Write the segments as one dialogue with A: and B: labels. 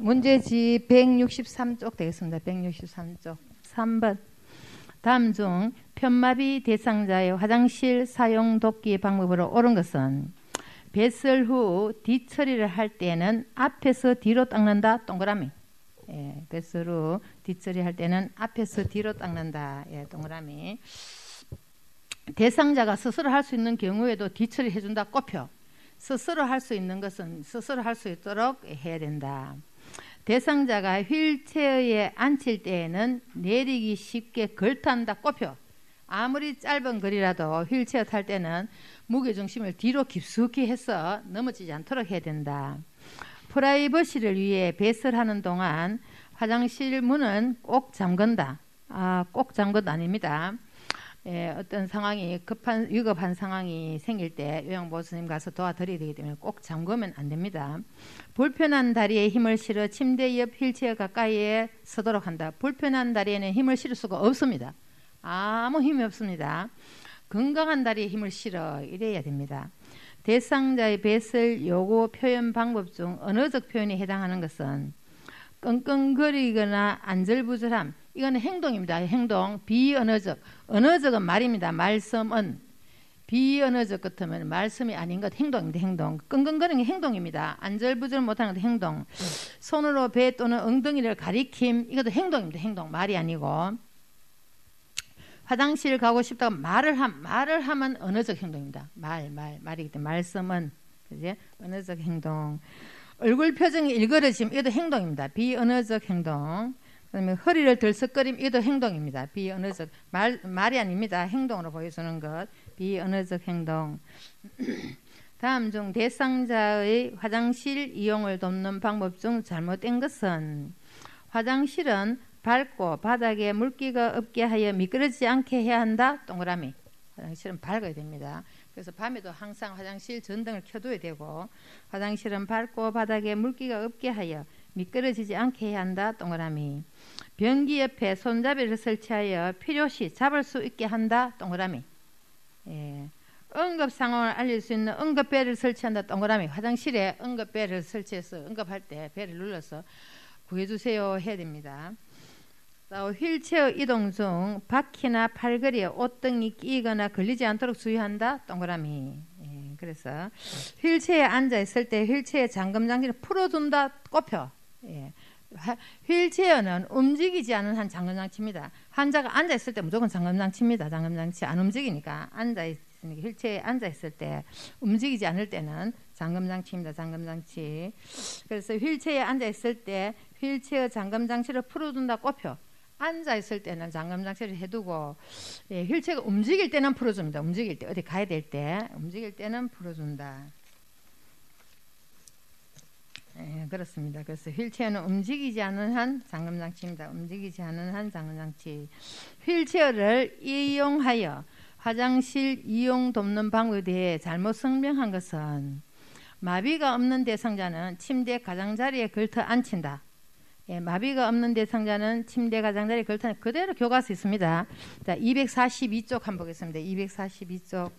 A: 문제지 163쪽 되겠습니다. 163쪽 3번. 다음 중 편마비 대상자의 화장실 사용 돕기 방법으로 옳은 것은 배설 후 뒤처리를 할 때는 앞에서 뒤로 닦는다. 동그라미. 예, 배설 후 뒤처리할 때는 앞에서 뒤로 닦는다. 예, 동그라미. 대상자가 스스로 할 수 있는 경우에도 뒤처리 해준다. 꼽혀. 스스로 할 수 있는 것은 스스로 할 수 있도록 해야 된다. 대상자가 휠체어에 앉힐 때에는 내리기 쉽게 걸터한다. 꼽혀. 아무리 짧은 거리라도 휠체어 탈 때는 무게중심을 뒤로 깊숙이 해서 넘어지지 않도록 해야 된다. 프라이버시를 위해 배설하는 동안 화장실 문은 꼭 잠근다. 꼭 잠근 것 아닙니다. 예, 어떤 상황이 위급한 상황이 생길 때 요양보호사님 가서 도와드려야 되기 때문에 꼭 잠그면 안 됩니다. 불편한 다리에 힘을 실어 침대 옆 휠체어 가까이에 서도록 한다. 불편한 다리에는 힘을 실을 수가 없습니다. 아무 힘이 없습니다. 건강한 다리에 힘을 실어 이래야 됩니다. 대상자의 배설 요구 표현 방법 중 언어적 표현에 해당하는 것은 끙끙거리거나 안절부절함. 이거는 행동입니다. 행동. 비언어적. 언어적은 말입니다. 말씀은. 비언어적 같으면 말씀이 아닌 것 행동입니다. 행동. 끙끙거리는 게 행동입니다. 안절부절 못하는 것도 행동. 손으로 배 또는 엉덩이를 가리킴. 이것도 행동입니다. 행동. 말이 아니고. 화장실 가고 싶다고 말을 하면 언어적 행동입니다. 말이기 때문에 말씀은 그지? 언어적 행동. 얼굴 표정이 일그러짐. 이것도 행동입니다. 비언어적 행동. 그다음에 허리를 들썩거림. 이것도 행동입니다. 비언어적 말이 아닙니다. 행동으로 보여주는 것. 비언어적 행동. 다음 중 대상자의 화장실 이용을 돕는 방법 중 잘못된 것은 화장실은 밝고 바닥에 물기가 없게 하여 미끄러지지 않게 해야 한다. 동그라미. 화장실은 밝아야 됩니다. 그래서 밤에도 항상 화장실 전등을 켜둬야 되고 화장실은 밝고 바닥에 물기가 없게 하여 미끄러지지 않게 해야 한다. 동그라미. 변기 옆에 손잡이를 설치하여 필요시 잡을 수 있게 한다. 동그라미. 예. 응급 상황을 알릴 수 있는 응급벨을 설치한다. 동그라미. 화장실에 응급벨을 설치해서 응급할 때 벨을 눌러서 구해주세요 해야 됩니다. 휠체어 이동 중 바퀴나 팔걸이에 옷등이 끼거나 걸리지 않도록 주의한다. 동그라미. 예, 그래서 휠체어에 앉아 있을 때 휠체어 잠금 장치를 풀어준다. 꼽혀. 예. 휠체어는 움직이지 않은 한 잠금 장치입니다. 환자가 앉아 있을 때 무조건 잠금 장치입니다. 잠금 장치 안 움직이니까 앉아 있으니까 휠체어에 앉아 있을 때 움직이지 않을 때는 잠금 장치입니다. 잠금 장치. 그래서 휠체어에 앉아 있을 때 휠체어 잠금 장치를 풀어준다. 꼽혀. 앉아 있을 때는 잠금 장치를 해두고 예, 휠체어가 움직일 때는 풀어줍니다. 움직일 때 어디 가야 될 때 움직일 때는 풀어준다. 예, 그렇습니다. 그래서 휠체어는 움직이지 않은 한 잠금 장치입니다. 움직이지 않은 한 잠금 장치. 휠체어를 이용하여 화장실 이용 돕는 방법에 대해 잘못 설명한 것은 마비가 없는 대상자는 침대 가장자리에 걸터 앉힌다. 예, 마비가 없는 대상자는 침대 가장자리에 걸터 그대로 교과서 있습니다. 자, 242쪽 한번 보겠습니다. 242쪽.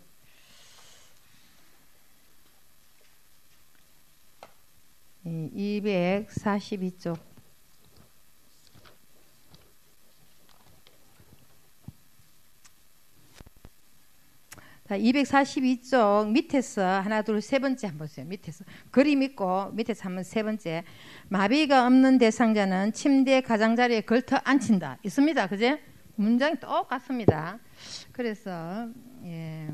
A: 예, 242쪽. 자, 242쪽 밑에서 하나 둘 세 번째 한번 보세요. 밑에서 그림 있고 밑에서 한번 세 번째. 마비가 없는 대상자는 침대 가장자리에 걸터 앉힌다. 있습니다. 그제? 문장이 똑같습니다. 그래서 예.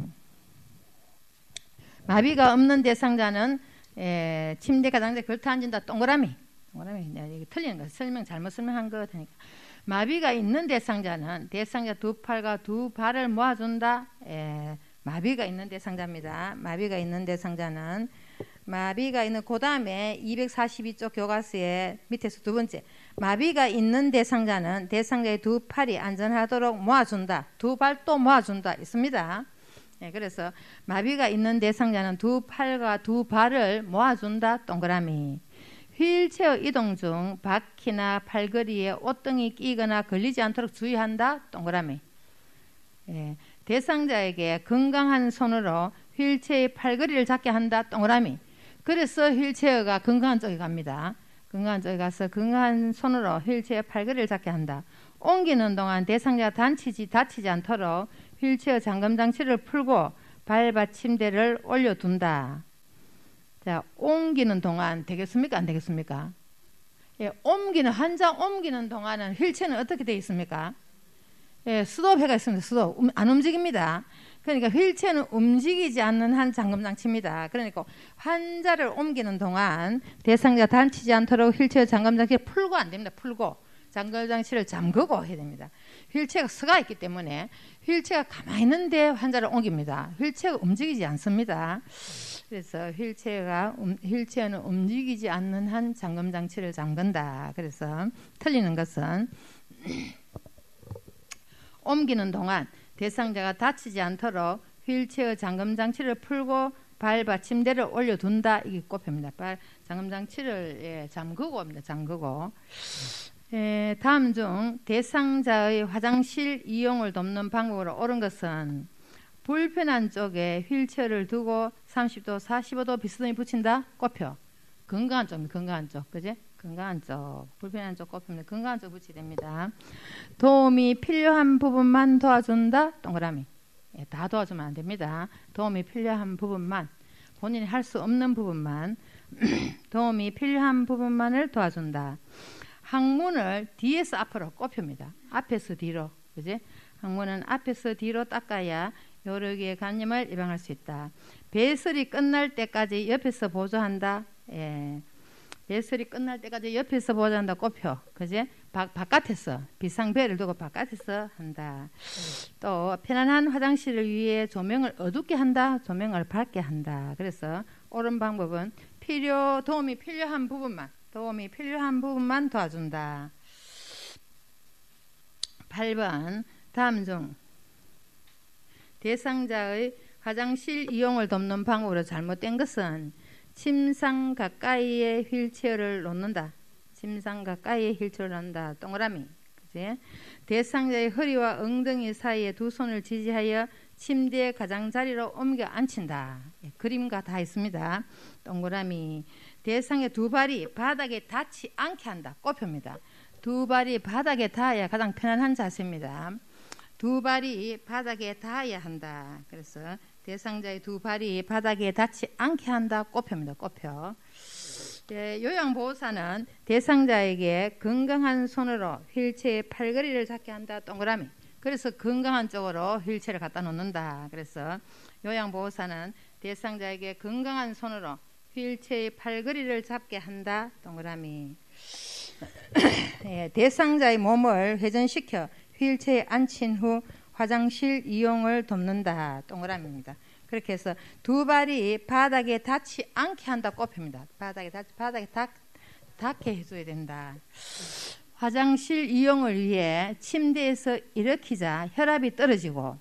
A: 마비가 없는 대상자는 예, 침대 가장자리에 걸터 앉는다. 동그라미. 이게 틀리는 거. 잘못 설명한 거 같으니까. 마비가 있는 대상자는 대상자 두 팔과 두 발을 모아준다. 예. 마비가 있는 대상자입니다. 마비가 있는 대상자는 마비가 있는 그 다음에 242쪽 교과서의 밑에서 두 번째 마비가 있는 대상자는 대상자의 두 팔이 안전하도록 모아준다. 두 발 또 모아준다. 있습니다. 네, 그래서 마비가 있는 대상자는 두 팔과 두 발을 모아준다. 동그라미. 휠체어 이동 중 바퀴나 팔걸이에 옷등이 끼거나 걸리지 않도록 주의한다. 동그라미. 네. 대상자에게 건강한 손으로 휠체어의 팔걸이를 잡게 한다. 동그라미. 그래서 휠체어가 건강한 쪽에 갑니다. 건강한 쪽에 가서 건강한 손으로 휠체어 팔걸이를 잡게 한다. 옮기는 동안 대상자가 다치지 않도록 휠체어 잠금 장치를 풀고 발받침대를 올려둔다. 자, 옮기는 동안 되겠습니까? 안 되겠습니까? 예, 환자 옮기는 동안은 휠체어는 어떻게 되어 있습니까? 예, 스톱해가 있습니다. 스톱. 안 움직입니다. 그러니까 휠체어는 움직이지 않는 한 잠금장치입니다. 그러니까 환자를 옮기는 동안 대상자 다치지 않도록 휠체어 잠금장치를 풀고 안 됩니다. 풀고 잠금장치를 잠그고 해야 됩니다. 휠체어가 서가 있기 때문에 휠체어가 가만히 있는데 환자를 옮깁니다. 휠체어가 움직이지 않습니다. 그래서 휠체어는 움직이지 않는 한 잠금장치를 잠근다. 그래서 틀리는 것은 옮기는 동안 대상자가 다치지 않도록 휠체어 잠금장치를 풀고 발받침대를 올려둔다. 이게 꼽힙니다. 잠금장치를 잠그고 합니다. 잠그고. 다음 중 대상자의 화장실 이용을 돕는 방법으로 옳은 것은 불편한 쪽에 휠체어를 두고 30도, 45도 비스듬히 붙인다. 꼽혀. 건강한 쪽입니다. 건강한 쪽. 그지? 건강한 쪽. 불편한 쪽 꼽힙니다. 건강한 쪽 붙이게 됩니다. 도움이 필요한 부분만 도와준다. 동그라미. 다 도와주면 안 됩니다. 도움이 필요한 부분만. 본인이 할 수 없는 부분만. 도움이 필요한 부분만을 도와준다. 항문을 뒤에서 앞으로 꼽힙니다. 앞에서 뒤로. 그지? 항문은 앞에서 뒤로 닦아야 여러 개의 간염을 예방할 수 있다. 배설이 끝날 때까지 옆에서 보조한다. 배설이 끝날 때까지 옆에서 보조한다. 꼽혀. 그지? 바깥에서 비상벨을 두고 바깥에서 한다. 또 편안한 화장실을 위해 조명을 어둡게 한다. 조명을 밝게 한다. 그래서 옳은 방법은 도움이 필요한 부분만 도와준다. 8번 다음 중 대상자의 화장실 이용을 돕는 방법으로 잘못된 것은 침상 가까이에 휠체어를 놓는다. 침상 가까이에 휠체어를 놓는다. 동그라미. 그치? 대상자의 허리와 엉덩이 사이에 두 손을 지지하여 침대의 가장자리로 옮겨 앉힌다. 그림과 다 있습니다. 동그라미. 대상의 두 발이 바닥에 닿지 않게 한다. 꼽힙니다. 두 발이 바닥에 닿아야 가장 편안한 자세입니다. 두 발이 바닥에 닿아야 한다. 그래서 대상자의 두 발이 바닥에 닿지 않게 한다. 꼽힙니다. 꼽혀. 요양보호사는 대상자에게 건강한 손으로 휠체어의 팔걸이를 잡게 한다. 동그라미. 그래서 건강한 쪽으로 휠체어를 갖다 놓는다. 그래서 요양보호사는 대상자에게 건강한 손으로 휠체어의 팔걸이를 잡게 한다. 동그라미. 대상자의 몸을 회전시켜 휠체어에 앉힌 후 화장실 이용을 돕는다. 동그라미입니다. 그렇게 해서 두 발이 바닥에 닿지 않게 한다. 꼽힙니다. 바닥에 닿게 해줘야 된다. 화장실 이용을 위해 침대에서 일으키자 혈압이 떨어지고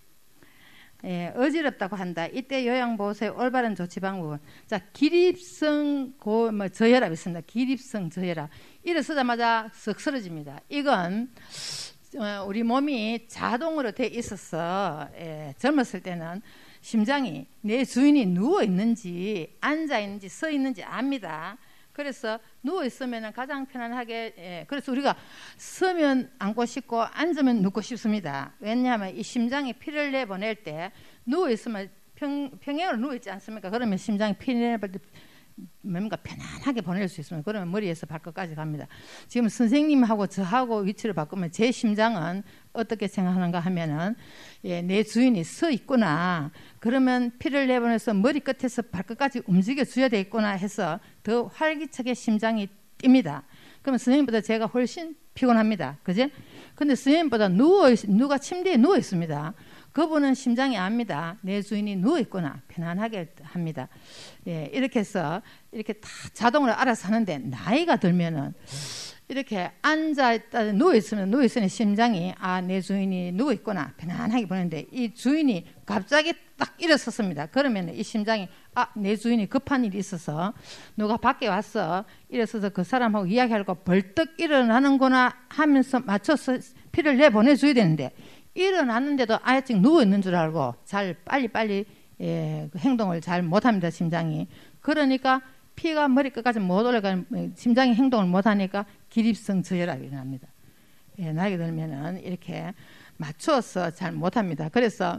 A: 어지럽다고 한다. 이때 요양보호사의 올바른 조치 방법은 기립성 저혈압이 있습니다. 기립성 저혈압. 일어서자마자 쓱 쓰러집니다. 이건 우리 몸이 자동으로 돼 있어서 젊었을 때는 심장이 내 주인이 누워 있는지 앉아 있는지 서 있는지 압니다. 그래서 누워 있으면 가장 편안하게 그래서 우리가 서면 앉고 싶고 앉으면 눕고 싶습니다. 왜냐하면 이 심장이 피를 내보낼 때 누워 있으면 평행으로 누워 있지 않습니까? 그러면 심장이 피를 내보낼 때 뭔가 편안하게 보낼 수 있습니다. 그러면 머리에서 발끝까지 갑니다. 지금 선생님하고 저하고 위치를 바꾸면 제 심장은 어떻게 생각하는가 하면은 내 주인이 서 있구나. 그러면 피를 내보내서 머리 끝에서 발끝까지 움직여 줘야 되겠구나 해서 더 활기차게 심장이 뜁니다. 그러면 선생님보다 제가 훨씬 피곤합니다. 그지? 근데 선생님보다 누가 침대에 누워 있습니다. 그분은 심장이 압니다. 내 주인이 누워 있구나. 편안하게 합니다. 이렇게 해서 이렇게 다 자동으로 알아서 하는데 나이가 들면은 이렇게 앉아있다 누워있으면 심장이 내 주인이 누워있구나 편안하게 보는데 이 주인이 갑자기 딱 일어섰습니다. 그러면 이 심장이 내 주인이 급한 일이 있어서 누가 밖에 왔어 일어서서 그 사람하고 이야기하려고 벌떡 일어나는구나 하면서 맞춰서 피를 내보내줘야 되는데 일어났는데도 아직 누워있는 줄 알고 빨리 행동을 잘 못합니다. 심장이. 그러니까 피가 머리 끝까지 못 올라가는 심장이 행동을 못하니까 기립성 저혈압이 일어납니다. 예, 나이가 들면은 이렇게 맞추어서 잘 못합니다. 그래서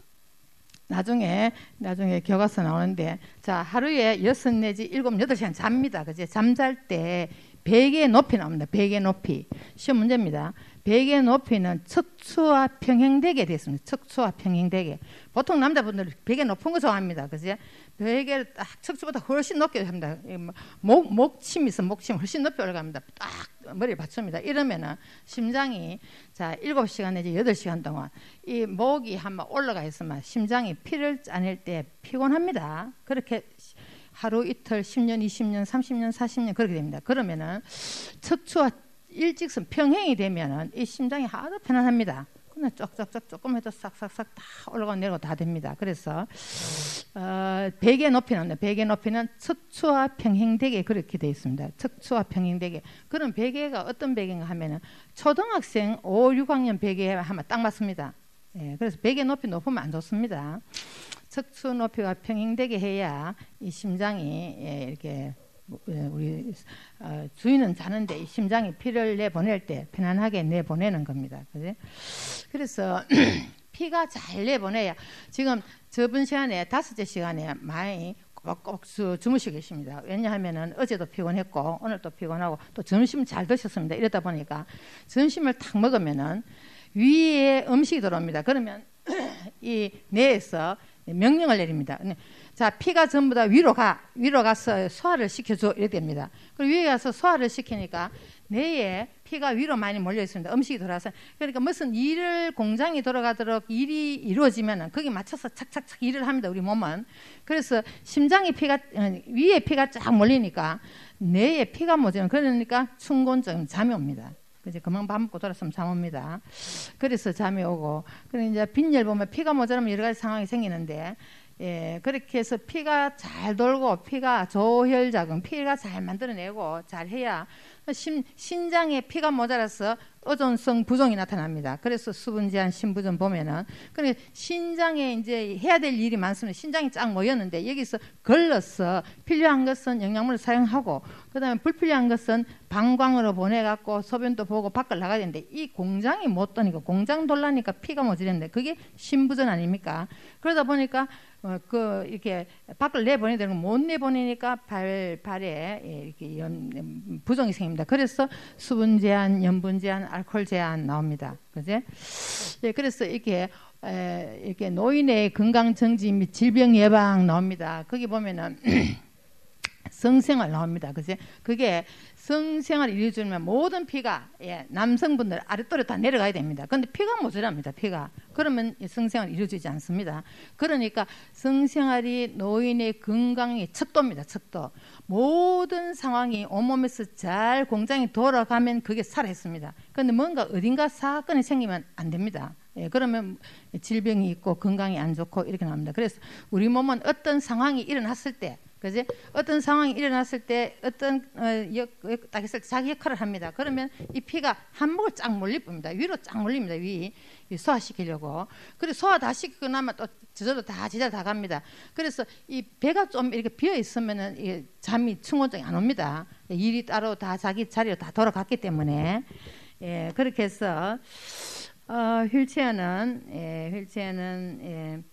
A: 나중에 교과서 나오는데 자 하루에 6 내지 7, 8시간 잡니다. 그지? 잠잘 때 베개 높이 나옵니다. 베개 높이. 시험 문제입니다. 베개 높이는 척추와 평행되게 되어 있습니다. 척추와 평행되게. 보통 남자분들은 베개 높은 거 좋아합니다. 그지? 베개를 딱 척추보다 훨씬 높게 합니다. 목침이 있어. 목침 훨씬 높이 올라갑니다. 딱 머리를 받칩니다. 이러면은 심장이 자 7시간 내지 8시간 동안 이 목이 한번 올라가 있으면 심장이 피를 짜낼 때 피곤합니다. 그렇게 하루 이틀 10년, 20년, 30년, 40년 그렇게 됩니다. 그러면은 척추와 일직선 평행이 되면은 이 심장이 아주 편안합니다. 그냥 쪽쪽쪽 조금 해도 싹싹싹 다 올라가고 내려가고 다 됩니다. 그래서 베개 높이는 척추와 평행되게 그렇게 되어 있습니다. 척추와 평행되게. 그런 베개가 어떤 베개인가 하면은 초등학생 5, 6학년 베개 하면 딱 맞습니다. 예, 그래서 베개 높이 높으면 안 좋습니다. 척추 높이가 평행되게 해야 이 심장이 이렇게 우리 주인은 자는데 이 심장이 피를 내보낼 때 편안하게 내보내는 겁니다. 그지? 그래서 피가 잘 내보내야 지금 저번 시간에 5째 시간에 많이 꼭 주무시고 계십니다. 왜냐하면은 어제도 피곤했고 오늘도 피곤하고 또 점심 잘 드셨습니다. 이러다 보니까 점심을 탁 먹으면은 위에 음식이 들어옵니다. 그러면 이 뇌에서 명령을 내립니다. 자, 피가 전부 다 위로 가서 소화를 시켜줘 이렇게 됩니다. 그리고 위에 가서 소화를 시키니까 뇌에 피가 위로 많이 몰려 있습니다. 음식이 돌아서 그러니까 무슨 일을 공장이 돌아가도록 일이 이루어지면은 거기 맞춰서 착착착 일을 합니다. 우리 몸은. 그래서 심장이 위에 피가 쫙 몰리니까 뇌에 피가 모자면 그러니까 충곤증 잠이 옵니다. 이제 금방 밥 먹고 돌아서면 잠 옵니다. 그래서 잠이 오고, 그리고 이제 빈혈 보면 피가 모자라면 여러 가지 상황이 생기는데, 예, 그렇게 해서 피가 잘 돌고, 피가 조혈자금, 피가 잘 만들어내고, 잘 해야 신장에 피가 모자라서 오존성 부종이 나타납니다. 그래서 수분 제한, 신부전 보면은, 그래 신장에 이제 해야 될 일이 많습니다. 신장이 쫙 모였는데 여기서 걸러서 필요한 것은 영양분을 사용하고, 그다음에 불필요한 것은 방광으로 보내갖고 소변도 보고 밖을 나가야 되는데 이 공장이 못 도니까 공장 돌라니까 피가 모자랐는데 그게 신부전 아닙니까? 그러다 보니까 이렇게 밖을 내보내야 되는 거 못 내보내니까 발에 이렇게 부종이 생깁니다. 그래서 수분 제한, 염분 제한, 알코올 제한 나옵니다. 그제? 예, 그래서 이렇게 노인의 건강 정지 및 질병 예방 나옵니다. 거기 보면은 성생활 나옵니다. 그제? 그게 성생활을 이루어주면 모든 피가 남성분들 아랫도로 다 내려가야 됩니다. 그런데 피가 모자랍니다. 피가. 그러면 성생활이 이루어지지 않습니다. 그러니까 성생활이 노인의 건강의 척도입니다. 척도. 모든 상황이 온몸에서 잘 공장이 돌아가면 그게 살아있습니다. 그런데 뭔가 어딘가 사건이 생기면 안 됩니다. 그러면 질병이 있고 건강이 안 좋고 이렇게 나옵니다. 그래서 우리 몸은 어떤 상황이 일어났을 때 그지? 어떤 상황이 일어났을 때 어떤 딱 했을 때 자기 역할을 합니다. 그러면 이 피가 한목을 쫙 몰립니다. 위로 쫙 몰립니다. 위 소화시키려고. 그리고 소화 다 시키고 나면 또 저절로 다 제자리 다 갑니다. 그래서 이 배가 좀 이렇게 비어 있으면은 잠이 충곤증이 안 옵니다. 일이 따로 다 자기 자리로 다 돌아갔기 때문에 그렇게 해서 휠체어는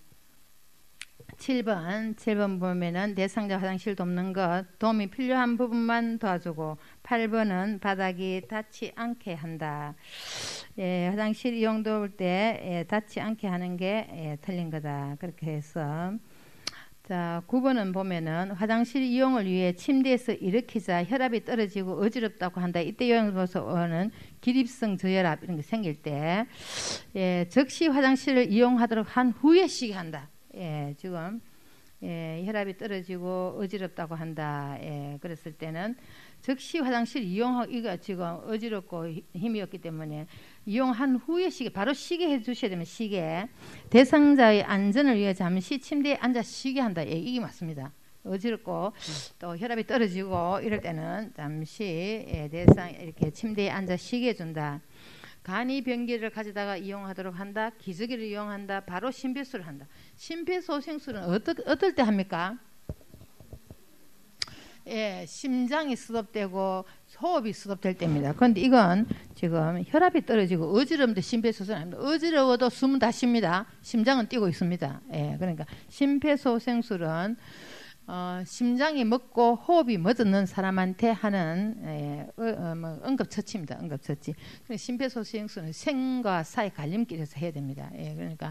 A: 7번 보면은 대상자 화장실 돕는 것 도움이 필요한 부분만 도와주고 8번은 바닥이 닿지 않게 한다. 화장실 이용 도울 때 닿지 않게 하는 게 틀린 거다. 그렇게 해서 자 9번은 보면은 화장실 이용을 위해 침대에서 일으키자 혈압이 떨어지고 어지럽다고 한다. 이때 요령으로서는 기립성 저혈압 이런 게 생길 때 즉시 화장실을 이용하도록 한 후에 쉬게 한다. 지금 혈압이 떨어지고 어지럽다고 한다. 그랬을 때는 즉시 화장실 이용하고 이거 지금 어지럽고 힘이 없기 때문에 이용한 후에 쉬게 바로 쉬게 해주셔야 되면 쉬게 대상자의 안전을 위해 잠시 침대에 앉아 쉬게 한다. 이게 맞습니다. 어지럽고 또 혈압이 떨어지고 이럴 때는 잠시 대상 이렇게 침대에 앉아 쉬게 해준다. 간이 변기를 가져다가 이용하도록 한다. 기저귀를 이용한다. 바로 심폐소를 한다. 심폐소생술은 어떨 때 합니까? 심장이 스톱되고 호흡이 스톱될 때입니다. 그런데 이건 지금 혈압이 떨어지고 어지러움도 심폐소생술이 아닙니다. 어지러워도 숨은 다 쉽니다. 심장은 뛰고 있습니다. 그러니까 심폐소생술은 심장이 멎고 호흡이 멎는 사람한테 하는 응급처치입니다. 응급처치. 심폐소생술은 생과 사의 갈림길에서 해야 됩니다. 그러니까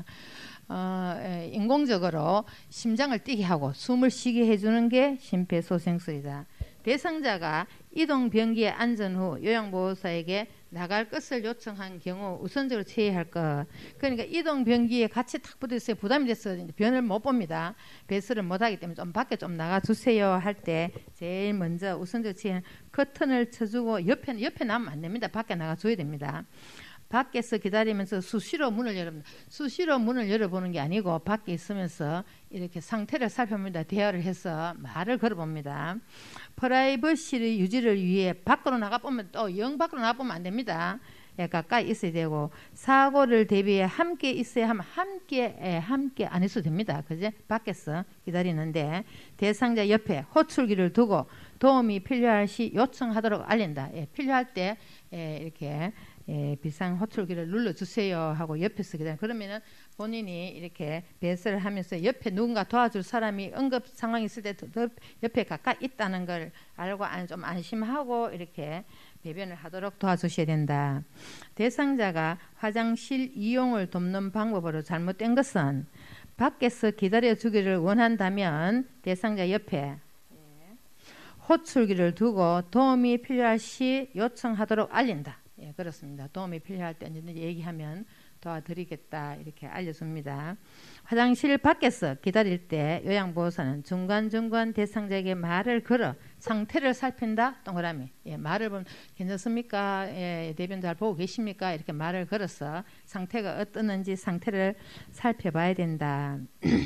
A: 인공적으로 심장을 뛰게 하고 숨을 쉬게 해주는 게 심폐소생술이다. 대상자가 이동병기에 앉은 후 요양보호사에게 나갈 것을 요청한 경우 우선적으로 처리할 것. 그러니까 이동병기에 같이 탁 붙어있어요. 부담이 돼서 변을 못 봅니다. 배설을 못하기 때문에 좀 밖에 좀 나가주세요 할 때 제일 먼저 우선적으로 처리하는 커튼을 쳐주고 옆에 나면 안 됩니다. 밖에 나가줘야 됩니다. 밖에서 기다리면서 수시로 문을 열어봅니다. 수시로 문을 열어보는 게 아니고 밖에 있으면서 이렇게 상태를 살펴봅니다. 대화를 해서 말을 걸어봅니다. 프라이버시 유지를 위해 밖으로 나가보면 또 영 밖으로 나가보면 안 됩니다. 가까이 있어야 되고 사고를 대비해 함께 있어야 하면 함께 안 있어도 됩니다. 그제? 밖에서 기다리는데 대상자 옆에 호출기를 두고 도움이 필요할 시 요청하도록 알린다. 필요할 때 이렇게 비상 호출기를 눌러주세요 하고 옆에서 기다려. 그러면은 본인이 이렇게 배설을 하면서 옆에 누군가 도와줄 사람이 응급 상황이 있을 때 더 옆에 가까이 있다는 걸 알고 좀 안심하고 이렇게 배변을 하도록 도와주셔야 된다. 대상자가 화장실 이용을 돕는 방법으로 잘못된 것은 밖에서 기다려주기를 원한다면 대상자 옆에 호출기를 두고 도움이 필요할 시 요청하도록 알린다. 그렇습니다. 도움이 필요할 때 언제든지 얘기하면 도와드리겠다 이렇게 알려줍니다. 화장실 밖에서 기다릴 때 요양보호사는 중간중간 대상자에게 말을 걸어 상태를 살핀다. 동그라미. 말을 보면 괜찮습니까? 대변 잘 보고 계십니까? 이렇게 말을 걸어서 상태가 어떠는지 상태를 살펴봐야 된다.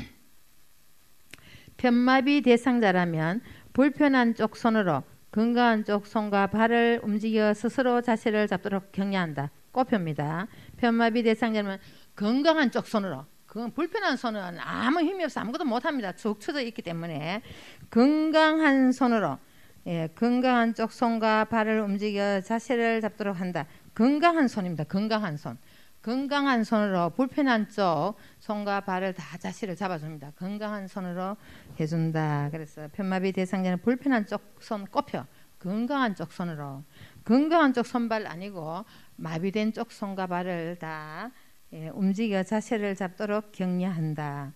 A: 편마비 대상자라면 불편한 쪽 손으로 건강한 쪽 손과 발을 움직여 스스로 자세를 잡도록 격려한다. 꽃표입니다. 편마비 대상자는 건강한 쪽 손으로, 불편한 손은 아무 힘이 없어 아무것도 못합니다. 쭉 쳐져 있기 때문에 건강한 손으로 건강한 쪽 손과 발을 움직여 자세를 잡도록 한다. 건강한 손입니다. 건강한 손. 건강한 손으로 불편한 쪽 손과 발을 다 자세를 잡아줍니다. 건강한 손으로 해준다. 그래서 편마비 대상자는 불편한 쪽 손 꼽혀 건강한 쪽 손으로, 건강한 쪽 손발 아니고 마비된 쪽 손과 발을 다 움직여 자세를 잡도록 격려한다.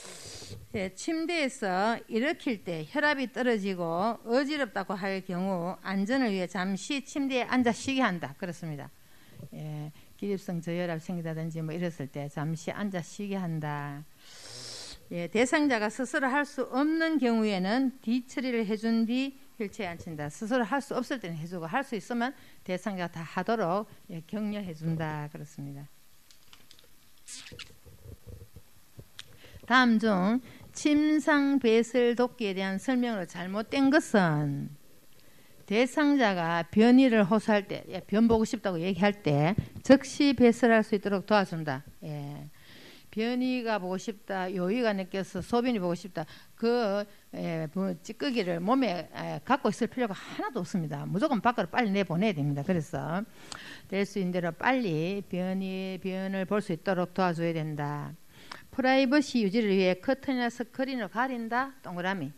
A: 침대에서 일으킬 때 혈압이 떨어지고 어지럽다고 할 경우 안전을 위해 잠시 침대에 앉아 쉬게 한다. 그렇습니다. 기립성 저혈압 생기다든지 뭐 이랬을 때 잠시 앉아 쉬게 한다. 대상자가 스스로 할 수 없는 경우에는 뒤처리를 해준 뒤 휠체어에 앉힌다. 스스로 할 수 없을 때는 해주고 할 수 있으면 대상자가 다 하도록 격려해준다. 그렇습니다. 다음 중 침상 배설 돕기에 대한 설명으로 잘못된 것은 대상자가 변이를 호소할 때, 변 보고 싶다고 얘기할 때 즉시 배설할 수 있도록 도와준다. 변이가 보고 싶다, 요의가 느껴서 소변이 보고 싶다. 찌꺼기를 몸에 갖고 있을 필요가 하나도 없습니다. 무조건 밖으로 빨리 내보내야 됩니다. 그래서 될 수 있는 대로 빨리 변을 볼 수 있도록 도와줘야 된다. 프라이버시 유지를 위해 커튼이나 스크린을 가린다. 동그라미.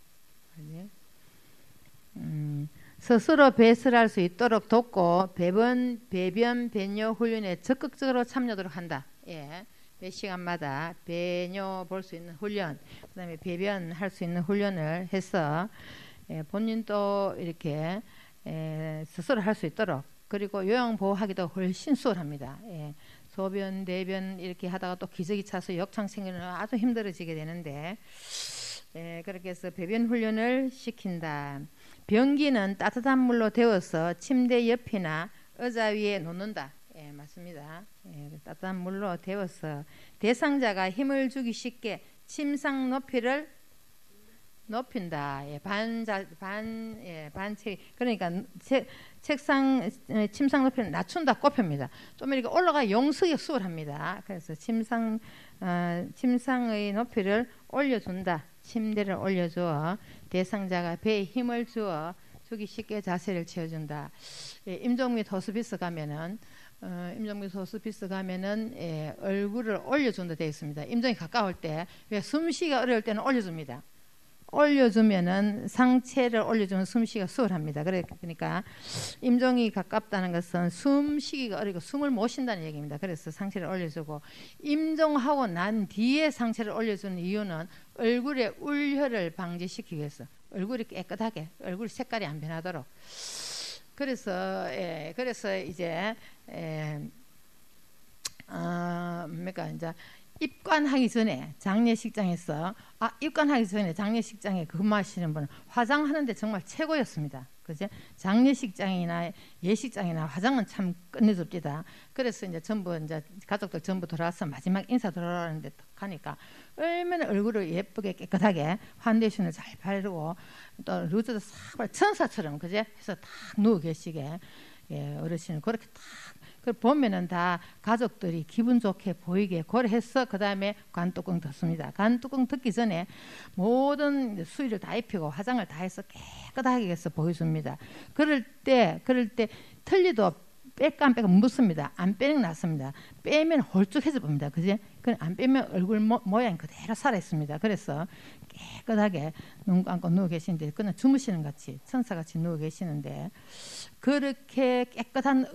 A: 스스로 배설할 수 있도록 돕고 배변 배뇨 훈련에 적극적으로 참여하도록 한다. 몇 시간마다 배뇨 볼 수 있는 훈련, 그다음에 배변할 수 있는 훈련을 해서 본인도 이렇게 스스로 할 수 있도록, 그리고 요양보호하기도 훨씬 수월합니다. 소변, 대변 이렇게 하다가 또 기저귀 차서 역창 생기면 아주 힘들어지게 되는데 그렇게 해서 배변 훈련을 시킨다. 변기는 따뜻한 물로 데워서 침대 옆이나 의자 위에 놓는다. 맞습니다. 따뜻한 물로 데워서 대상자가 힘을 주기 쉽게 침상 높이를 높인다. 반체 그러니까 침상 높이를 낮춘다 꼽힙니다. 좀 이렇게 올라가 용석이 수월합니다. 그래서 침상의 높이를 올려준다. 침대를 올려주어 대상자가 배에 힘을 주기 쉽게 자세를 취해준다. 임종미 호스피스 가면은 얼굴을 올려준다 되어 있습니다. 임종이 가까울 때, 숨쉬기가 어려울 때는 올려줍니다. 올려주면은 상체를 올려주면 숨쉬기가 수월합니다. 그러니까 임종이 가깝다는 것은 숨쉬기가 어렵고 숨을 못 쉰다는 얘기입니다. 그래서 상체를 올려주고, 임종하고 난 뒤에 상체를 올려주는 이유는 얼굴의 울혈을 방지시키기 위해서, 얼굴이 깨끗하게, 얼굴 색깔이 안 변하도록. 그래서 이제 이제 입관하기 전에 장례식장에 근무하시는 분은 화장하는데 정말 최고였습니다. 그죠? 장례식장이나 예식장이나 화장은 참 끝내줍니다. 그래서 이제 가족들 전부 돌아와서 마지막 인사 들어오는데 가니까 얼마나 얼굴을 예쁘게 깨끗하게 파운데이션을 잘 바르고 또 루즈도 싹 천사처럼 그죠? 해서 딱 누워 계시게, 어르신을 그렇게 딱 보면은 다 가족들이 기분 좋게 보이게 고려해서 그 다음에 관뚜껑 덮습니다. 관뚜껑 덮기 전에 모든 수의를 다 입히고 화장을 다 해서 깨끗하게 해서 보여줍니다. 그럴 때 틀리도 뺄까 안 빼까 묻습니다. 안 빼는 게 낫습니다. 빼면 홀쭉해져 봅니다. 그지? 안 빼면 얼굴 모양이 그대로 살아있습니다. 그래서 깨끗하게 눈 감고 누워 계시는데, 그냥 주무시는 같이 천사같이 누워 계시는데, 그렇게 깨끗한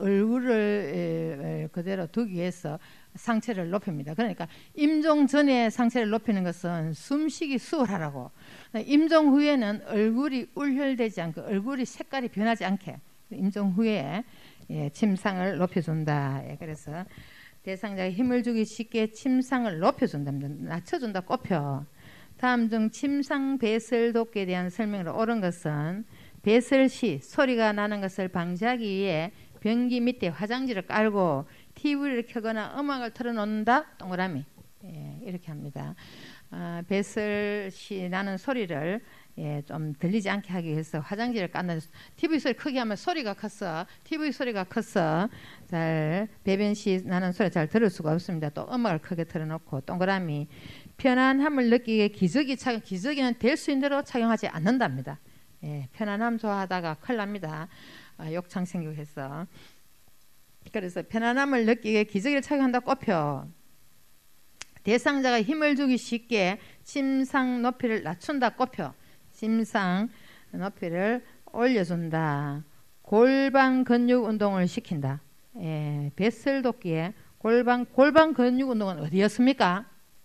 A: 얼굴을 그대로 두기 위해서 상체를 높입니다. 그러니까 임종 전에 상체를 높이는 것은 숨쉬기 수월하라고, 임종 후에는 얼굴이 울혈되지 않고 얼굴이 색깔이 변하지 않게 임종 후에 침상을 높여준다. 그래서 대상자가 힘을 주기 쉽게 침상을 높여준답니다. 낮춰준다 꼽혀. 다음 중 침상 배설 돕기에 대한 설명으로 옳은 것은, 배설 시 소리가 나는 것을 방지하기 위해 변기 밑에 화장지를 깔고 TV를 켜거나 음악을 틀어놓는다. 동그라미. 이렇게 합니다. 배설 시 나는 소리를 좀 들리지 않게 하기 위해서 화장지를 깐다. TV 소리 크게 하면 TV 소리가 커서 잘 배변 시 나는 소리 잘 들을 수가 없습니다. 또 음악을 크게 틀어놓고, 동그라미. 편안함을 느끼게 기저귀는 될 수 있는 대로 착용하지 않는답니다. 편안함 좋아하다가 큰일 납니다. 욕창 생기고 해서. 그래서 편안함을 느끼게 기저귀를 착용한다 꼽혀. 대상자가 힘을 주기 쉽게 침상 높이를 낮춘다 꼽혀. 침상 높이를 올려준다. 골반 근육 운동을 시킨다. 뱃을 돕기에 골반 근육 운동은 어디였습니까?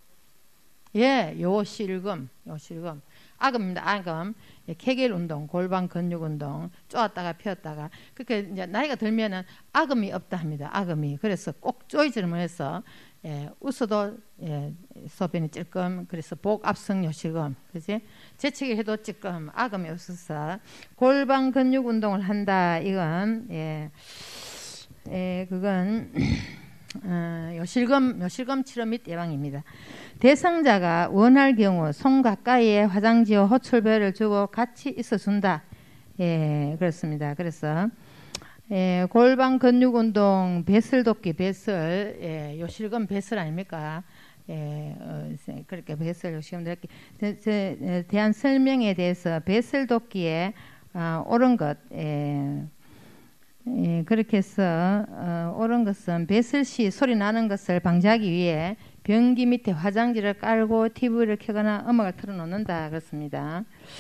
A: 요실금. 악음입니다. 악음. 케겔 운동, 골반 근육 운동, 쪼았다가 펴었다가. 그렇게 이제 나이가 들면은 악음이 없다 합니다. 악음이. 그래서 꼭 쪼이지를 못해서 웃어도 소변이 찔끔. 그래서 복 압승 요실금. 그지? 재채기 해도 찔끔. 악음이 없어서 골반 근육 운동을 한다. 이건 그건 요실금 치료 및 예방입니다. 대상자가 원할 경우 손 가까이에 화장지와 호출별을 주고 같이 있어준다. 그렇습니다. 그래서 골반 근육 운동, 배설 돕기, 배설, 요실금 배설 아닙니까? 그렇게 배설, 요실금 돕기 대한 설명에 대해서 배설 돕기에 옳은 것, 그렇게 해서 옳은 것은 배설 시 소리 나는 것을 방지하기 위해 변기 밑에 화장지를 깔고 TV를 켜거나 음악을 틀어놓는다. 그렇습니다.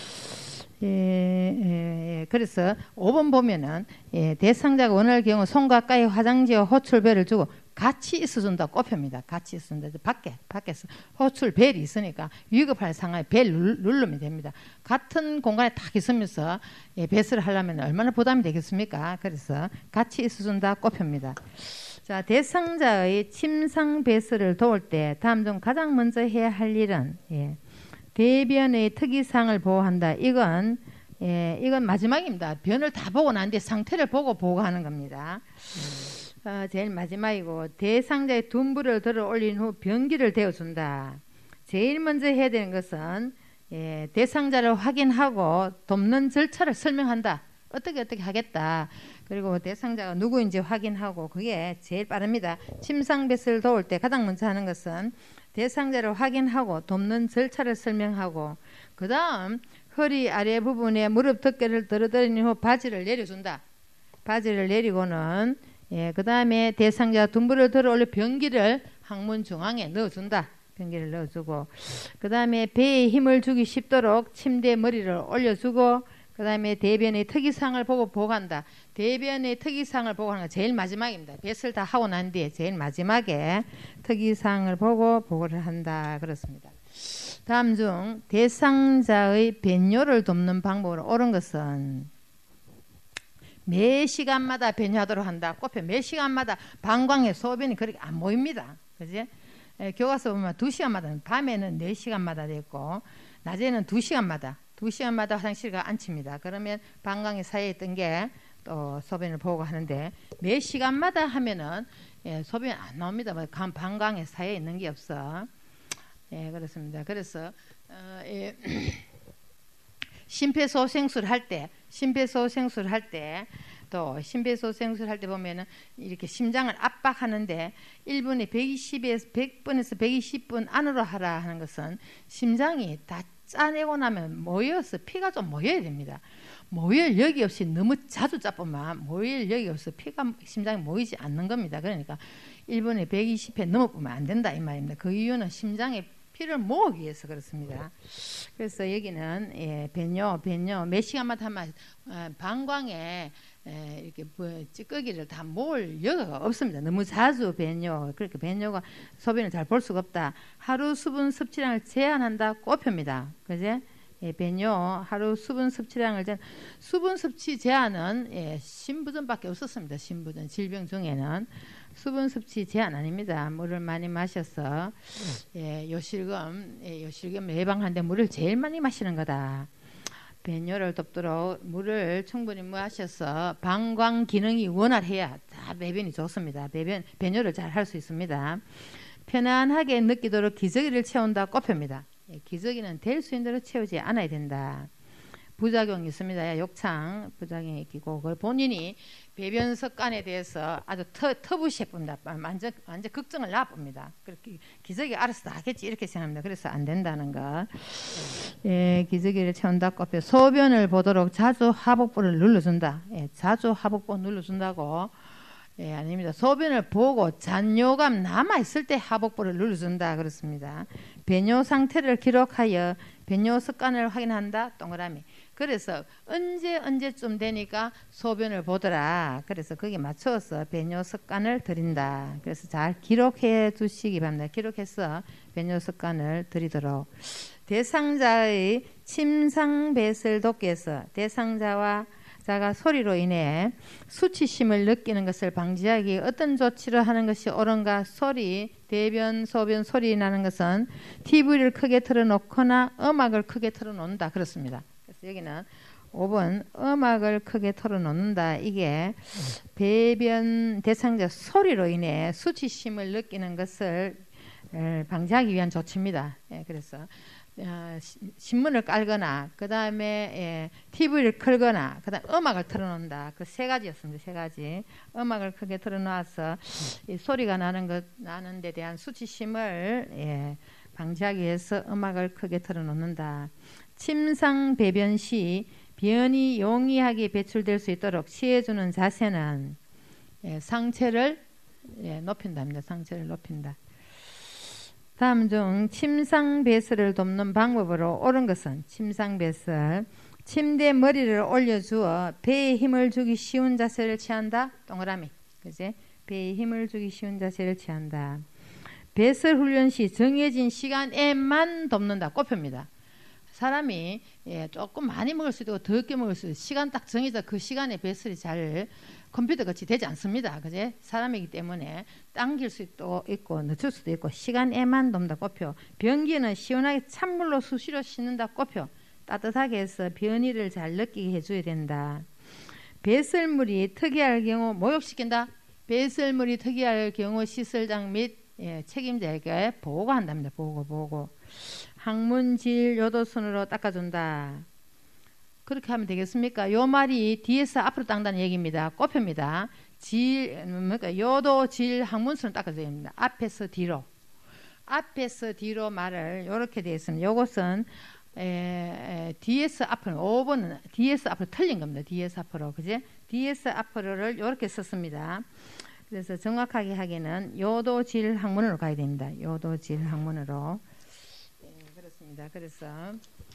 A: 그래서 5번 보면은 대상자가 원할 경우 손 가까이 화장지와 호출벨을 주고 같이 있어준다 꼽힙니다. 같이 있어준다. 밖에서 호출벨이 있으니까 위급할 상황에 벨 누르면 됩니다. 같은 공간에 딱 있으면서 배설을 하려면 얼마나 부담이 되겠습니까? 그래서 같이 있어준다 꼽힙니다. 자, 대상자의 침상 배설을 도울 때 다음 중 가장 먼저 해야 할 일은 대변의 특이사항을 보호한다. 이건 마지막입니다. 변을 다 보고 난 뒤에 상태를 보고 보고하는 겁니다. 제일 마지막이고, 대상자의 둔부를 들어 올린 후 변기를 데워준다. 제일 먼저 해야 되는 것은 대상자를 확인하고 돕는 절차를 설명한다. 어떻게 하겠다. 그리고 대상자가 누구인지 확인하고 그게 제일 빠릅니다. 침상뱃을 도울 때 가장 먼저 하는 것은 대상자를 확인하고 돕는 절차를 설명하고 그 다음 허리 아래 부분에 무릎 덮개를 들어드린 후 바지를 내려준다. 바지를 내리고는 그 다음에 대상자 둔부를 들어 올려 변기를 항문 중앙에 넣어준다. 변기를 넣어주고 그 다음에 배에 힘을 주기 쉽도록 침대에 머리를 올려주고 그 다음에 대변의 특이사항을 보고 보고한다. 대변의 특이사항을 보고 하는 거 제일 마지막입니다. 뱃을 다 하고 난 뒤에 제일 마지막에 특이사항을 보고 보고를 한다. 그렇습니다. 다음 중 대상자의 변뇨를 돕는 방법으로 옳은 것은 매 시간마다 변뇨하도록 한다. 꼽혀 매 시간마다 방광의 소변이 그렇게 안 모입니다. 그지? 교과서 보면 2시간마다 밤에는 4시간마다 됐고 낮에는 2시간마다 화장실가 앉힙니다. 그러면 방광의 사이에 있던 게 또 소변을 보고 하는데 매 시간마다 하면은 소변이 안 나옵니다. 방광의 사이에 있는 게 없어. 그렇습니다. 그래서 심폐소생술 할 때 보면은 이렇게 심장을 압박하는데 1분에 100번에서 120분 안으로 하라 하는 것은 심장이 다 짜내고 나면 모여서 피가 좀 모여야 됩니다. 모일 여기 없이 너무 자주 짜보면 모일 여기 없어 심장이 모이지 않는 겁니다. 그러니까 1분에 120회 넘어보면 안 된다 이 말입니다. 그 이유는 심장에 피를 모으기 위해서 그렇습니다. 그래서 여기는 변뇨 몇 시간마다 하면 방광에 이렇게 찌꺼기를 다 모을 여유가 없습니다. 너무 자주 변뇨, 그러니까 변뇨가 소변을 잘 볼 수가 없다. 하루 수분 섭취량을 제한한다. 꼽힙니다. 그제? 변뇨 하루 수분 섭취량을 수분 섭취 제한은 신부전밖에 없었습니다. 신부전 질병 중에는 수분 섭취 제한 아닙니다. 물을 많이 마셔서 요실금 예방하는데 물을 제일 많이 마시는 거다. 변뇨를 돕도록 물을 충분히 마셔서 방광 기능이 원활해야 다 배변이 좋습니다. 변뇨를 잘 할 수 있습니다. 편안하게 느끼도록 기저귀를 채운다. 꼽힙니다. 기저귀는 될 수 있는 대로 채우지 않아야 된다. 부작용이 있습니다. 욕창 부작용이 있고 본인이 배변 습관에 대해서 아주 터부시해봅니다. 완전 걱정을 놔봅니다. 그렇게 기저귀 알아서 다 하겠지 이렇게 생각합니다. 그래서 안 된다는 것. 기저귀를 채운다. 꼽혀 소변을 보도록 자주 하복부를 눌러준다. 자주 하복부 눌러준다고. 아닙니다. 소변을 보고 잔뇨감 남아있을 때 하복부를 눌러준다. 그렇습니다. 변뇨 상태를 기록하여 변뇨 습관을 확인한다. 동그라미. 그래서 언제쯤 되니까 소변을 보더라. 그래서 거기에 맞춰서 변뇨 습관을 드린다. 그래서 잘 기록해 두시기 바랍니다. 기록해서 변뇨 습관을 드리도록. 대상자의 침상뱃을 돕기 위해서 대상자가 소리로 인해 수치심을 느끼는 것을 방지하기 위해 어떤 조치를 하는 것이 옳은가? 대변, 소변 소리 나는 것은 TV를 크게 틀어놓거나 음악을 크게 틀어놓는다. 그렇습니다. 그래서 여기는 5번 음악을 크게 틀어놓는다. 이게 배변 대상자 소리로 인해 수치심을 느끼는 것을 방지하기 위한 조치입니다. 그래서 신문을 깔거나 그 다음에 TV를 끌거나 그 다음 음악을 틀어놓는다. 그 세 가지였습니다. 세 가지. 음악을 크게 틀어놓아서 이 소리가 나는 데 대한 수치심을 방지하기 위해서 음악을 크게 틀어놓는다. 침상 배변 시 변이 용이하게 배출될 수 있도록 취해주는 자세는 상체를 높인답니다. 상체를 높인다. 다음 중 침상배설을 돕는 방법으로 옳은 것은 침상배설 침대 머리를 올려주어 배에 힘을 주기 쉬운 자세를 취한다. 동그라미. 그지? 배에 힘을 주기 쉬운 자세를 취한다. 배설 훈련 시 정해진 시간에만 돕는다. 꼽힙니다. 사람이 조금 많이 먹을 수도 있고 적게 먹을 수도 있고 시간 딱 정해져 그 시간에 배설이 잘 컴퓨터 같이 되지 않습니다. 그제? 사람이기 때문에 당길 수도 있고 늦출 수도 있고 시간에만 돕는다. 꼽혀. 변기는 시원하게 찬물로 수시로 씻는다. 꼽혀. 따뜻하게 해서 변이를 잘 느끼게 해줘야 된다. 배설물이 특이할 경우 목욕시킨다. 배설물이 특이할 경우 시설장 및 책임자에게 보고한답니다. 보고. 항문질 요도순으로 닦아준다. 그렇게 하면 되겠습니까? 요 말이 뒤에서 앞으로 당다는 얘기입니다. 꼽힙니다. 그러니까 요도 질 항문수는 닦아줘야 됩니다. 앞에서 뒤로. 앞에서 뒤로 말을 이렇게 되어 있습니다. 요것은 뒤에서 앞으로 5번은 뒤에서 앞으로 틀린 겁니다. 뒤에서 앞으로. 그지? 뒤에서 앞으로를 이렇게 썼습니다. 그래서 정확하게 하기는 요도 질 항문으로 가야 됩니다. 요도 질 항문으로. 그렇습니다. 그래서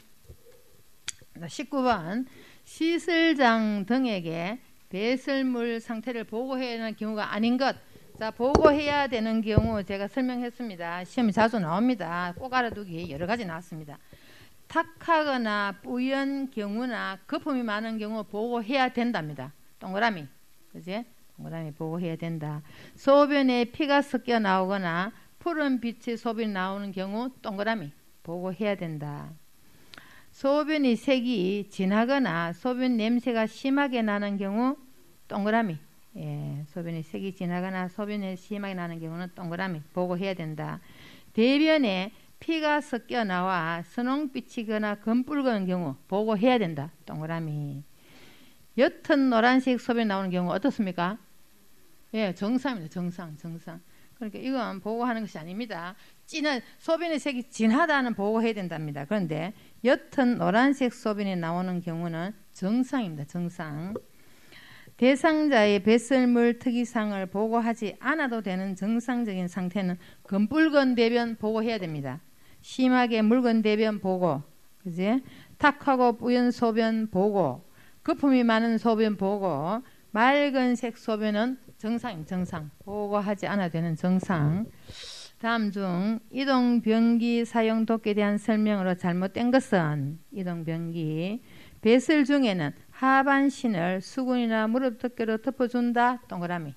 A: 19번 시설장 등에게 배설물 상태를 보고해야 하는 경우가 아닌 것. 자, 보고해야 되는 경우 제가 설명했습니다. 시험이 자주 나옵니다. 꼭 알아두기 여러 가지 나왔습니다. 탁하거나 뿌연 경우나 거품이 많은 경우 보고해야 된답니다. 동그라미. 그지? 동그라미 보고해야 된다. 소변에 피가 섞여 나오거나 푸른 빛의 소변이 나오는 경우 동그라미 보고해야 된다. 소변의 색이 진하거나 소변 냄새가 심하게 나는 경우 동그라미. 소변의 색이 진하거나 소변이 심하게 나는 경우는 동그라미 보고해야 된다. 대변에 피가 섞여 나와 선홍빛이거나 검붉은 경우 보고해야 된다. 동그라미. 옅은 노란색 소변이 나오는 경우 어떻습니까? 정상입니다. 정상. 그러니까 이건 보고하는 것이 아닙니다. 진한 소변의 색이 진하다는 보고해야 된답니다. 그런데 옅은 노란색 소변이 나오는 경우는 정상입니다. 정상. 대상자의 배설물 특이상을 보고하지 않아도 되는 정상적인 상태는 검붉은 대변 보고해야 됩니다. 심하게 묽은 대변 보고, 그지? 탁하고 뿌연 소변 보고, 거품이 많은 소변 보고, 맑은색 소변은 정상입니다. 정상. 보고하지 않아도 되는 정상. 다음 중 이동변기 사용 도구에 대한 설명으로 잘못된 것은 이동변기 배설 중에는 하반신을 수건이나 무릎 두께로 덮어준다. 동그라미.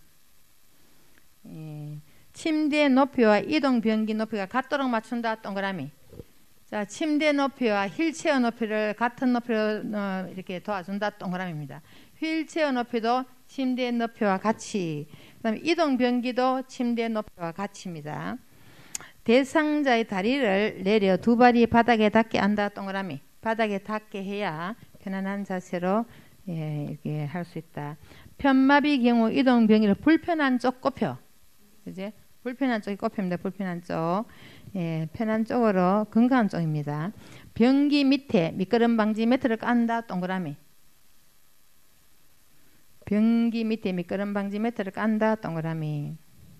A: 침대 높이와 이동변기 높이가 같도록 맞춘다. 동그라미. 자, 침대 높이와 휠체어 높이를 같은 높이로 이렇게 도와준다. 동그라미입니다. 휠체어 높이도 침대 높이와 같이, 그다음에 이동변기도 침대 높이와 같이입니다. 대상자의 다리를 내려 두 발이 바닥에 닿게 한다. 동그라미. 바닥에 닿게 해야 편안한 자세로 이렇게 할 수 있다. 편마비 경우 이동변기를 불편한 쪽 꼽혀. 그지? 불편한 쪽이 꼽힙니다. 불편한 쪽. 편한 쪽으로 건강한 쪽입니다. 변기 밑에 미끄럼 방지 매트를 깐다. 동그라미. 변기 밑에 미끄럼 방지 매트를 깐다. 동그라미.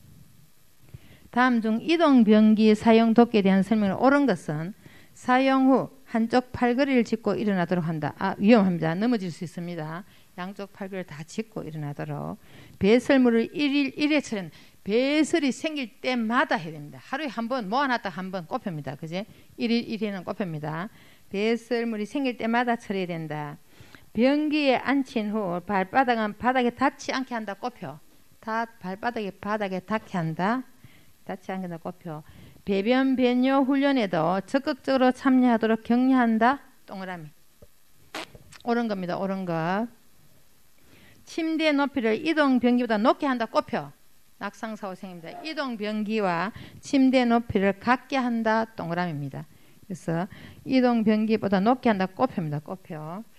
A: 다음 중 이동변기 사용 도구에 대한 설명을 옳은 것은 사용 후 한쪽 팔걸이를 짚고 일어나도록 한다. 위험합니다. 넘어질 수 있습니다. 양쪽 팔걸이를 다 짚고 일어나도록. 배설물을 1일 1회 처리한다. 배설이 생길 때마다 해야 됩니다. 하루에 한 번 모아놨다 한 번 꼽힙니다. 그제? 1일 1회는 꼽힙니다. 배설물이 생길 때마다 처리해야 된다. 변기에 앉힌 후 발바닥은 바닥에 닿지 않게 한다. 꼽혀. 발바닥이 바닥에 닿게 한다. 닿지 않게 한다. 꼽혀. 배변 배뇨 훈련에도 적극적으로 참여하도록 격려한다. 동그라미. 옳은 겁니다. 옳은 것. 침대 높이를 이동변기보다 높게 한다. 꼽혀. 낙상사고 생깁니다. 이동변기와 침대 높이를 같게 한다. 동그라미입니다. 그래서 이동변기보다 높게 한다. 꼽힙니다. 꼽혀.